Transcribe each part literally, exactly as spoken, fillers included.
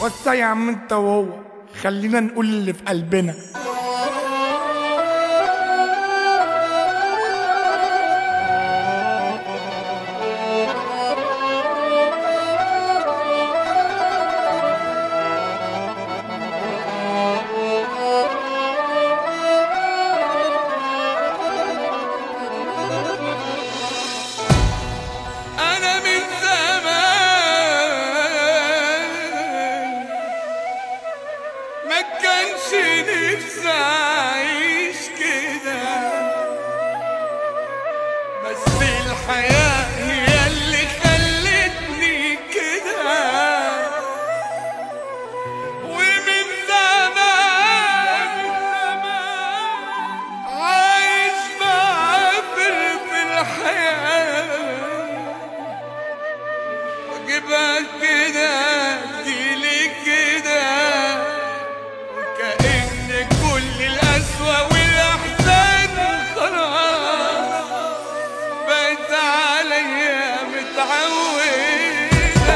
وسع يا عم انت وهو، خلينا نقول اللي في قلبنا. نفسي أعيش كده، بس الحياة هي اللي خلتني كده. ومن زمان عايش بعافر في الحياة، واجيبها كده تجيلي كده، وكأن كل القسوة والأحزان خلاص بقت عليا متعودة.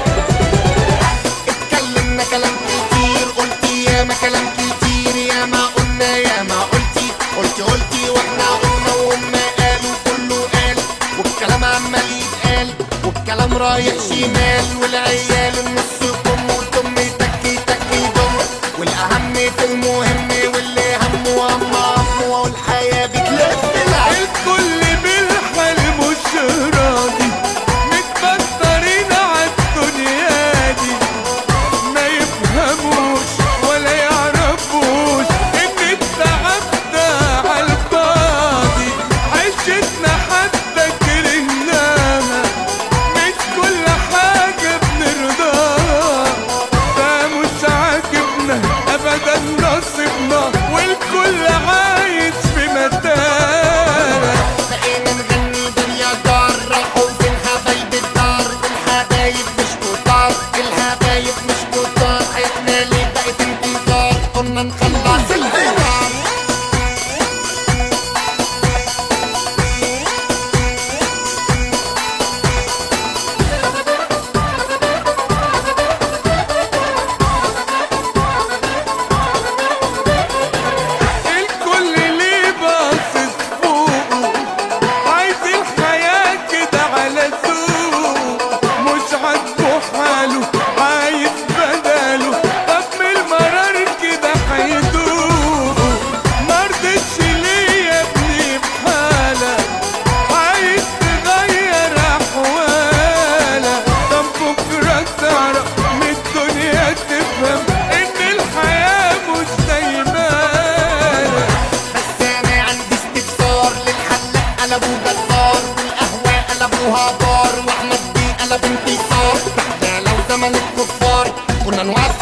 اتكلمنا كلام كتير، قلتي ياما كلام كتير، ياما قلنا ياما قلتي قلتي قلتي واحنا قلنا وهم قالوا كله قال، والكلام عمال يتقال والكلام رايح شمال، والعيال النص كم وتم تكي تكي دم، والاهم في المهم واللي همه هم همه، والحياة بتلف العالم. الكل بالحال مش راضي، متبطرين عالدنيا دي، ما يفهموش ولا يعرفوش ان التعب ده عالفاضي. عيشتنا حتى كرهناها، مش كل حاجة بنرضاها، ده مش عاجبنا ابدا نصيبنا، والكل عايش في متاهة. بقينا نغني دنيا دار، راحوا فين حبايب الدار؟ الحبايب مش كتار، الحبايب مش كتار، حياتنا ليه بقت انتظار؟ قلنا نخلص الحوار. الكل ليه باصص فوقه، عايز الحياة كده على ذوقه، مش عاجبه حاله عايز بداله، طب من المرار كده هيدوقه. مرضتش ليه يا ابني بحالك، عايز تغير أحوالك، طب بكرة تعرف من الدنيا تفهم إن الحياة مش زي بالك. بس انا عندي استفسار، للحلاق قلبوا جزار، والقهوة قلبوها بار، واحمد بيه قلب انتصار. احنا لو زمن الكفار كنا نوقف